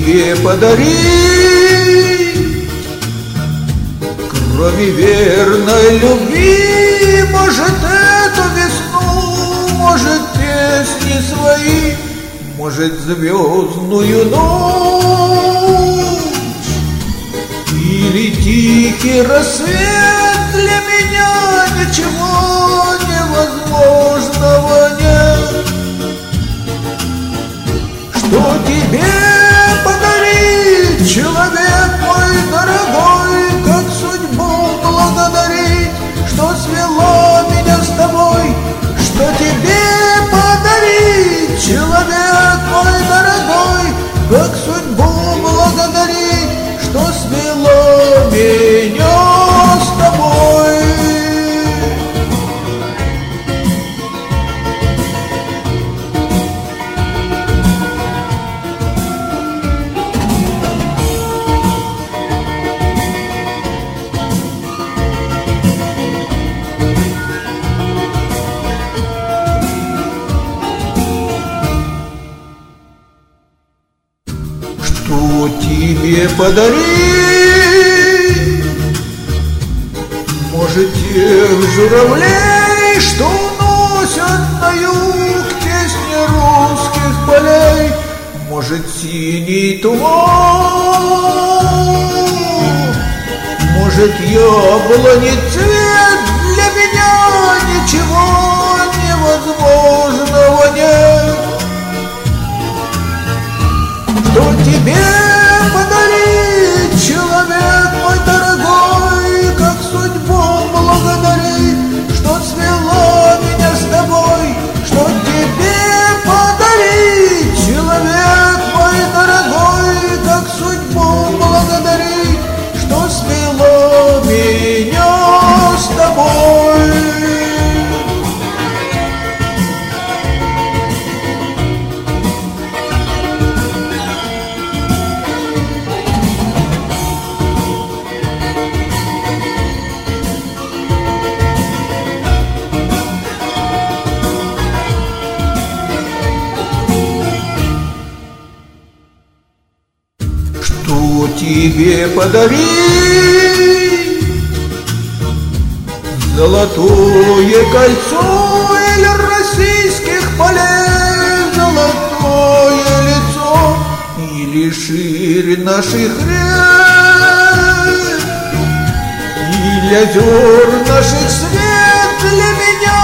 тебе подарить, кроме верной любви? Может, эту весну, может, песни свои, может, звездную ночь, или тихий рассвет? Для меня ничего невозможного нет. Что тебе подарить, человек мой дорогой? Как судьбу благодарить, что свела меня с тобой? Что тебе подарить, человек мой дорогой? Как судьбу благодарить, что свела меня с тобой? Что тебе подарить? Может, тех журавлей, что уносят на юг песни русских полей? Может, синий туман? Может, яблони цвет? Для меня ничего невозможного нет. Что тебе подарить, человек мой дорогой? Как судьбу благодарить, что свела меня с тобой? Что тебе подарить, человек мой дорогой? Как судьбу благодарить, что свела меня с тобой? Что тебе подарить? Золотое кольцо или российских полей? Золотое лицо или ширь наших рек? Или озер наших свет? Для меня